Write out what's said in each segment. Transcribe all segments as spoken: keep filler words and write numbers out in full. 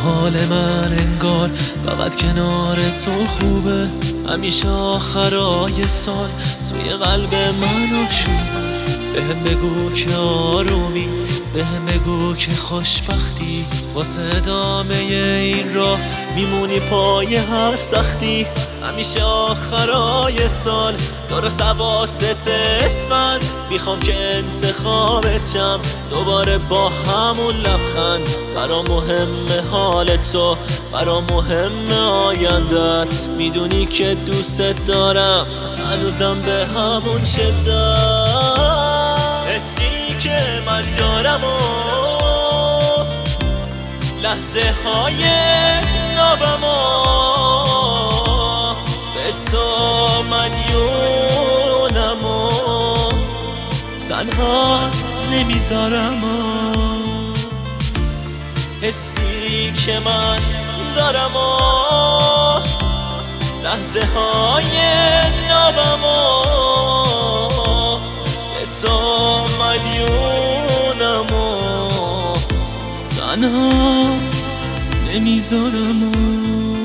حال من انگار فقط کنار تو خوبه. همیشه آخرای سال توی قلب من آشوبه. بهم بگو که آرومی، بهم بگو که خوشبختی، واسه ادامه این راه میمونی پای هر سختی. همیشه آخرای سال درست اواسط اسفند میخوام که انتخابت شم دوباره با همون لبخند. برا مهمه حال تو، برا مهمه آیندت، میدونی که دوست دارم هنوزم به همون شدت. حسی که من دارم و لحظه های نابم و به تو مدیونم و تنهاست نمیذارم و حسی که من دارم و لحظه های نابم و به تو مدیونم و تنهاست نمیذارم و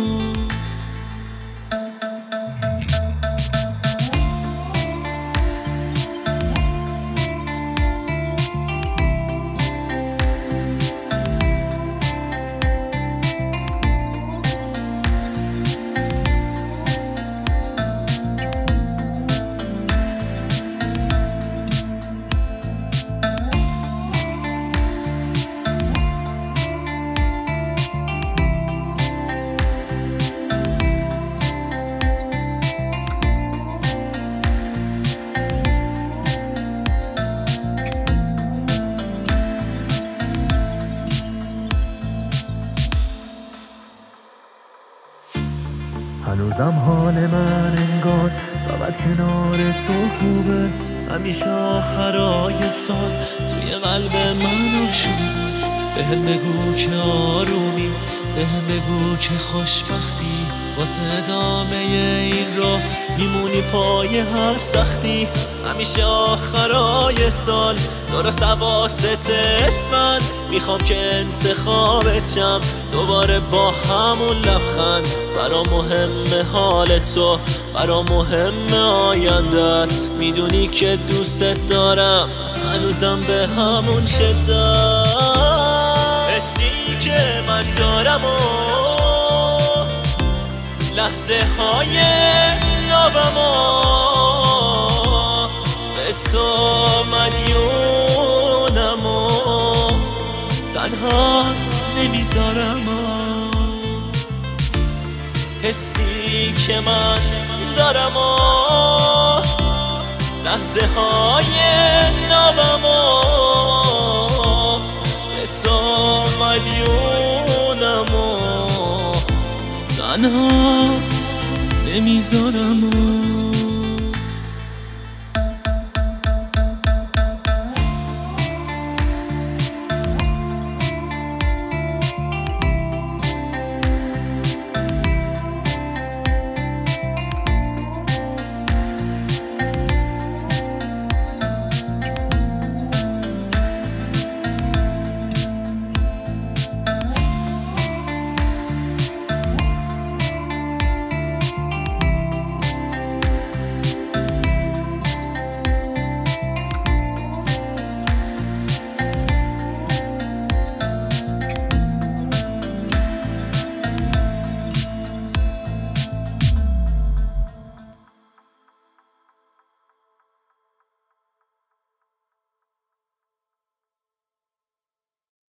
هنوزم حال من انگار فقط کنار تو خوبه. همیشه آخرای سال توی قلب من آشوبه. بهم بگو که آرومی، بهم بگو که خوشبختی، واسه ادامه این راه میمونی پای هر سختی. همیشه آخرای سال درست اواسط اسفند میخوام که انتخابت شم دوباره با همون لبخند. برا مهمه حال تو، برا مهمه آیندت، میدونی که دوست دارم هنوزم به همون شدت. حسی که من دارم و لحظه های نابم و به تو مدیونم و تنهاست نمیذارم و حسی که من دارم و لحظه های نابم و به تو مدیونم و تنهاست نمیذارم و